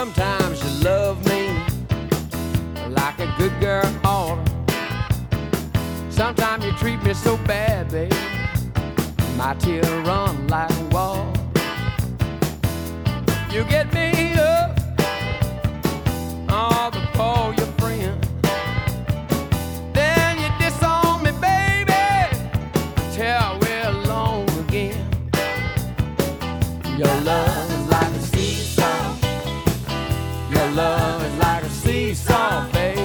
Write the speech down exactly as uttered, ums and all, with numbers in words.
Sometimes you love me like a good girl ought. Sometimes you treat me so bad, baby, my tears run like water. You get me up all to call your friend, then you disown me, baby, till we're alone again. Your love is like a seesaw. Your love is like a seesaw, baby.